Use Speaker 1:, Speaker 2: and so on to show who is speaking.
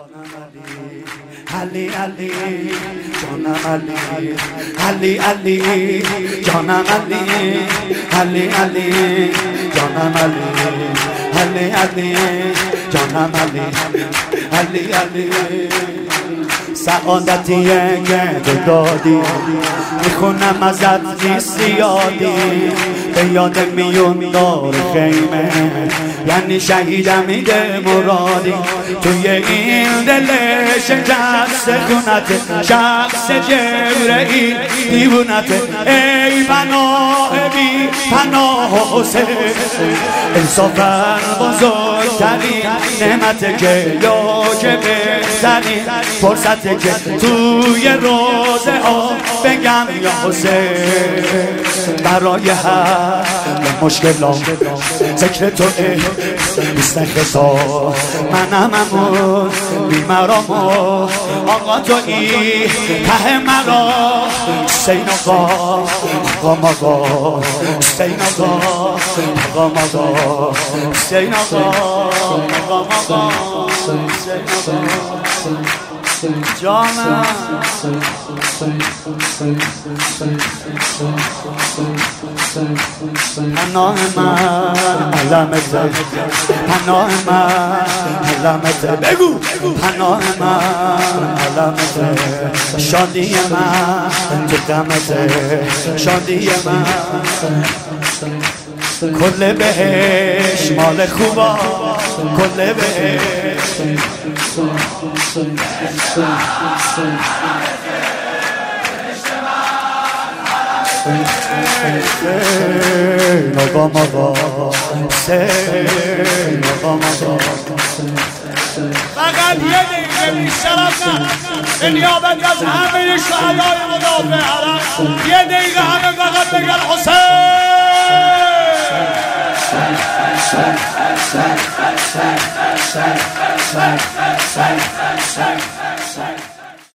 Speaker 1: علی علی جانم علی علی علی جانم علی علی علی جانم علی علی علی جانم علی علی علی سعادتیه که تو دادی میخونم ازت نیستی یادی به یاد میون دار خیمه یعنی شهیدم میده مرادی توی این دل شکست خونت شخص جبرئیل دیوونت ای پناه بی پناه حسین انصافاً بزرگترین نعمت که یا که بهترین فرصت که توی روزه ها بگم یا حسین برای هر مشکلات ذکر تو بیست خطا منم امون بیمرام آقا تویی ته مرا حسین آقا آقا حسین آقا آقا حسین آقا جانم پناه من علمته پناه من علمته بگو پناه من علمته شادی من تو دمته شادی من کل بهش مال خوبا کل بهش نگام آقا
Speaker 2: فقط یه دقیقه بیشترم نه به نیابت از همه شهدای مدافع حرم یه دقیقه همه فقط بگن حسین